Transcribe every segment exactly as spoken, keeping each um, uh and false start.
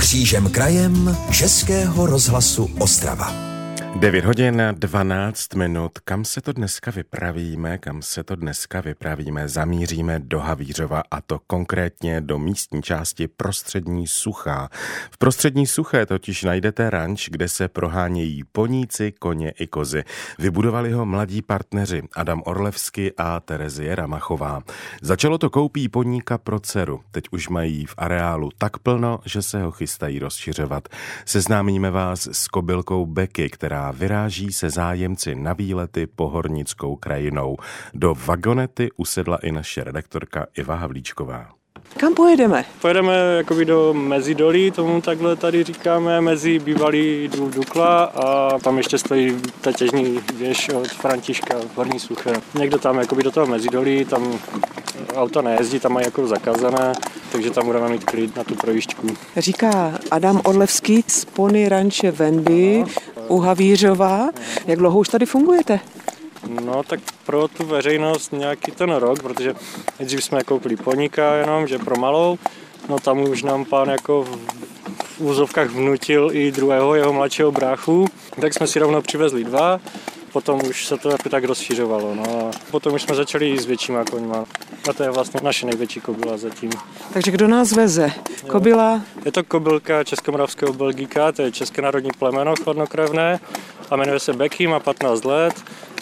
Křížem krajem Českého rozhlasu Ostrava. devět hodin dvanáct minut. Kam se to dneska vypravíme, kam se to dneska vypravíme? Zamíříme do Havířova, a to konkrétně do místní části Prostřední Suchá. V Prostřední Suché totiž najdete ranč, kde se prohánějí poníci, koně i kozy. Vybudovali ho mladí partneři Adam Orlevský a Terezie Ramachová. Začalo to koupí poníka pro dceru. Teď už mají v areálu tak plno, že se ho chystají rozšiřovat. Seznámíme vás s kobylkou Beky, která vyráží se zájemci na výlety pohornickou krajinou. Do vagonety usedla i naše redaktorka Iva Havlíčková. Kam pojedeme? Pojedeme jakoby do Mezidolí, tomu takhle tady říkáme, mezi bývalý důl Dukla, a tam ještě stojí ta těžní věž od Františka v Horní Suché. Někdo tam jakoby do toho Mezidolí, tam auta nejezdí, tam mají jako zakázané, takže tam budeme mít klid na tu projížďku. Říká Adam Orlevský z Pony ranče Wendy u Havířova. Jak dlouho už tady fungujete? No tak pro tu veřejnost nějaký ten rok, protože nejdřív jsme koupili poníka jenom, že pro malou, no tam už nám pán jako v, v úzovkách vnutil i druhého jeho mladšího bráchu, tak jsme si rovnou přivezli dva, potom už se to jako tak rozšiřovalo, no a potom už jsme začali i s většíma koňma. A to je vlastně naše největší kobyla zatím. Takže kdo nás veze? Kobyla? Je to kobylka českomoravského Belgika, to je české národní plemeno chladnokrevné a jmenuje se Beky, má patnáct let.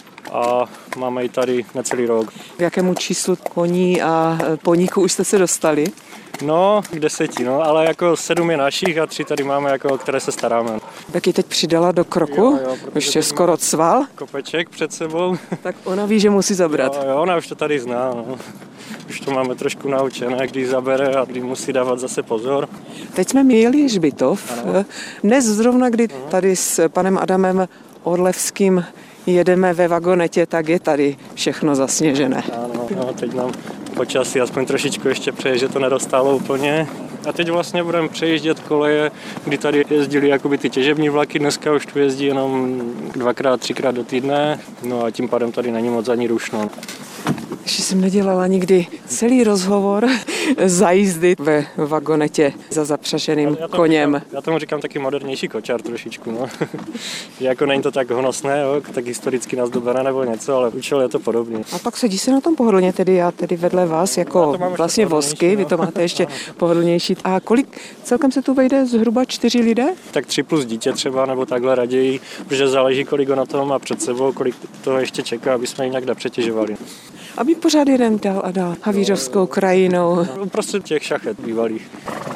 A máme ji tady na celý rok. K jakému číslu koní a poníku už jste se dostali? No, k deseti, no, ale jako sedm je našich a tři tady máme, jako, o které se staráme. Beky teď přidala do kroku, jo, jo, ještě skoro cval. Kopeček před sebou. Tak ona ví, že musí zabrat. Jo, jo, ona už to tady zná, no. Už to máme trošku naučené, když zabere a kdy musí dávat zase pozor. Teď jsme měli hřbitov. Ano. Dnes zrovna, kdy tady s panem Adamem Orlevským jedeme ve vagonetě, tak je tady všechno zasněžené. Ano, no, teď nám počasí aspoň trošičku ještě přeje, že to nedostálo úplně. A teď vlastně budeme přejíždět koleje, kdy tady jezdili jakoby ty těžební vlaky, dneska už tu jezdí jenom dvakrát, třikrát do týdne, no a tím pádem tady není moc ani rušno. Ještě jsem nedělala nikdy celý rozhovor za jízdy ve vagonetě za zapřaženým já koněm. Říkám, já tomu říkám taky modernější kočár trošičku. No. Jako není to tak honosné, jo, tak historicky nazdobené nebo něco, ale účel je to podobný. A pak sedí se na tom pohodlně, tedy já tedy vedle vás jako vlastně vosky, no. Vy to máte ještě pohodlnější. A kolik celkem se tu vejde zhruba čtyři lidé? Tak tři plus dítě třeba, nebo takhle raději, protože záleží, kolik ho na tom má před sebou, kolik toho ještě čeká, aby jsme ji nějak nepřetěžovali. Aby pořád jeden dál a dál havířovskou krajinou. Prostě těch šachet bývalých.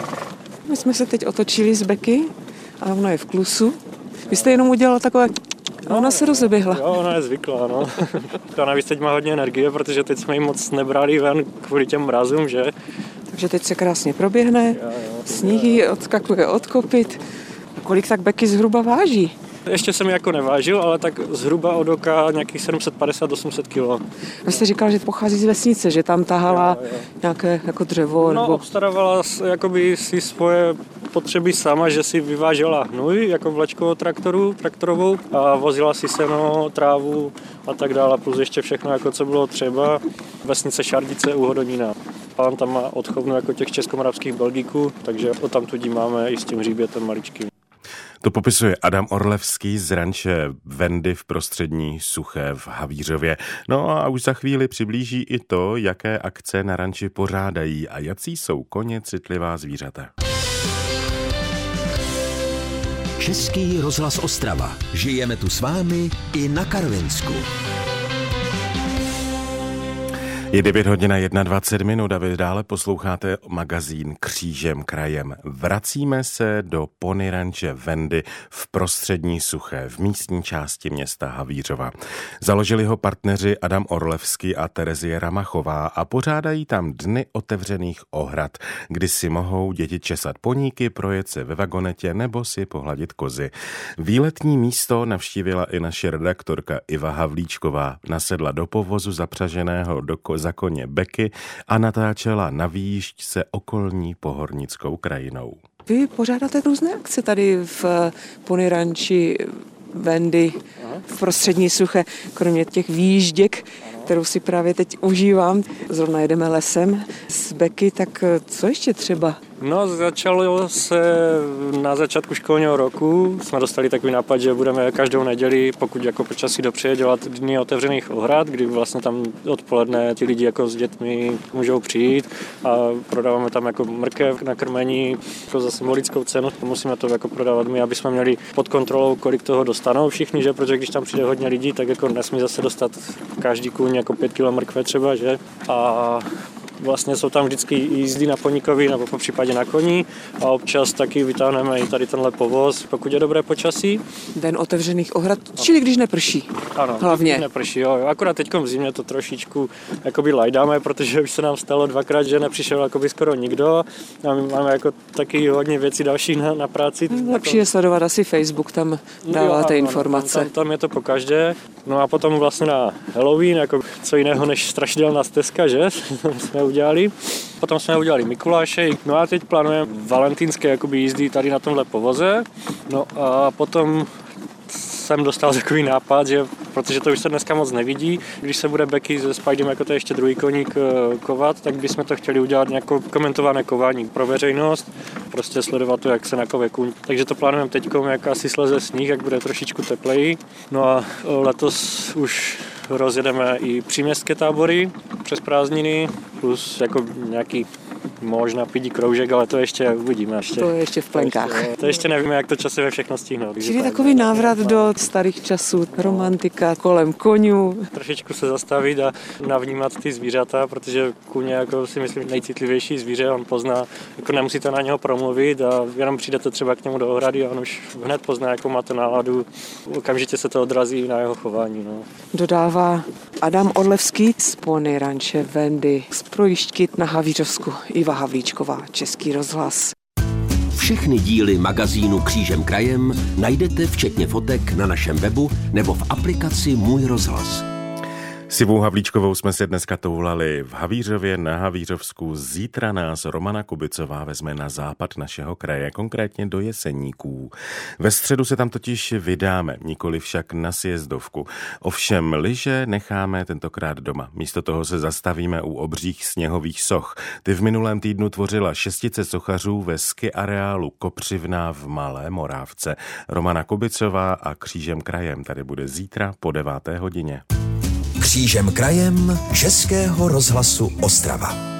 My jsme se teď otočili z Beky a ona je v klusu. Vy jste jenom udělala takové... A ona se rozeběhla. Jo, ona je zvyklá, no. A navíc teď má hodně energie, protože teď jsme ji moc nebrali ven kvůli těm mrazům, že? Takže teď se krásně proběhne, jo, jo, sníh ji odskakuje od kopyt. A kolik tak Beky zhruba váží? Ještě jsem jako nevážil, ale tak zhruba od oka nějakých sedm set padesát až osm set kilo. Vy jste říkal, že pochází z vesnice, že tam tahala jo, jo. nějaké jako dřevo? No, nebo... obstarávala jakoby si svoje potřeby sama, že si vyvážela hnůj jako vlečkovou traktoru, traktorovou a vozila si seno, trávu a tak dále, plus ještě všechno, jako co bylo třeba. Vesnice Šardice u Hodonína. Pán tam má odchovnu jako těch českomoravských Belgiků, takže o tam tudí máme i s tím hříbětem maličkým. To popisuje Adam Orlevský z ranče Wendy v Prostřední Suché v Havířově. No a už za chvíli přiblíží i to, jaké akce na ranči pořádají a jací jsou koně citlivá zvířata. Český rozhlas Ostrava. Žijeme tu s vámi i na Karvinsku. Je devět hodin a dvacet jedna minut a vy dále posloucháte magazín Křížem krajem. Vracíme se do Pony ranče Wendy v Prostřední Suché v místní části města Havířova. Založili ho partneři Adam Orlevský a Terezie Ramachová a pořádají tam dny otevřených ohrad, kdy si mohou děti česat poníky, projet se ve vagonetě nebo si pohladit kozy. Výletní místo navštívila i naše redaktorka Iva Havlíčková. Nasedla do povozu zapřaženého do za koně Beky a natáčela na výjížďce okolní pohornickou krajinou. Vy pořádáte různé akce tady v Pony ranči Wendy v Prostřední Suché, kromě těch výjížděk, kterou si právě teď užívám. Zrovna jedeme lesem z Beky, tak co ještě třeba? No, začalo se na začátku školního roku. Jsme dostali takový nápad, že budeme každou neděli, pokud jako počasí dopřeje, dělat dny otevřených ohrad, kdy vlastně tam odpoledne ti lidi jako s dětmi můžou přijít a prodáváme tam jako mrkev na krmení jako za symbolickou cenu. Musíme to jako prodávat my, aby jsme měli pod kontrolou, kolik toho dostanou všichni, že? Protože když tam přijde hodně lidí, tak jako nesmí zase dostat každý kůň jako pět kilo mrkve třeba, že? A vlastně jsou tam vždycky jízdy na poníkovi nebo po případě na koni a občas taky vytáhneme i tady tenhle povoz, pokud je dobré počasí. Den otevřených ohrad, čili když neprší. Ano, hlavně. Když neprší, jo. Akorát teďkom v zimě to trošičku jakoby lajdáme, protože už se nám stalo dvakrát, že nepřišel jakoby skoro nikdo. A my máme jako taky hodně věcí dalších na, na práci. Lepší je sledovat asi Facebook, tam dáváte jo, informace. Tam, tam, tam je to pokaždé. No a potom vlastně na Halloween, jako co jiného než strašidelná stezka, že? jsme udělali. Potom jsme udělali Mikuláše. No a teď plánujeme valentínské jakoby jízdy tady na tomhle povoze. No a potom jsem dostal takový nápad, že protože to už se dneska moc nevidí, když se bude Becky se Spidem, jako to je ještě druhý koník, kovat, tak bychom to chtěli udělat nějakou komentované kování pro veřejnost, prostě sledovat to, jak se nakove kůň. Takže to plánujeme teďkom, jak asi sleze sníh, jak bude trošičku tepleji. No a letos už rozjedeme i příměstské tábory přes prázdniny, plus jako nějaký možná pidi kroužek, ale to ještě uvidíme. Ještě. To je ještě v plenkách. To ještě, to ještě nevíme, jak to časově všechno stihnout. Čili takový návrat do starých časů, romantika kolem koňů. Trošičku se zastavit a navnímat ty zvířata, protože kůň je, jako si myslím, nejcitlivější zvíře, on pozná, jako nemusíte na něho promluvit a jenom přijdete třeba k němu do ohrady a on už hned pozná, jakou máte náladu. Okamžitě se to odrazí na jeho chování. No. Dodává Adam Orlevský z Pony ranče Wendy z projížďky na Havířovsku. Iva Havlíčková, Český rozhlas. Všechny díly magazínu Křížem krajem najdete včetně fotek na našem webu nebo v aplikaci Můj rozhlas. S Ivou Havlíčkovou jsme si dneska toulali v Havířově na Havířovsku. Zítra nás Romana Kubicová vezme na západ našeho kraje, konkrétně do Jeseníků. Ve středu se tam totiž vydáme, nikoli však na sjezdovku. Ovšem lyže necháme tentokrát doma. Místo toho se zastavíme u obřích sněhových soch. Ty v minulém týdnu tvořila šestice sochařů ve ski areálu Kopřivná v Malé Morávce. Romana Kubicová a Křížem krajem tady bude zítra po deváté hodině. Křížem krajem Českého rozhlasu Ostrava.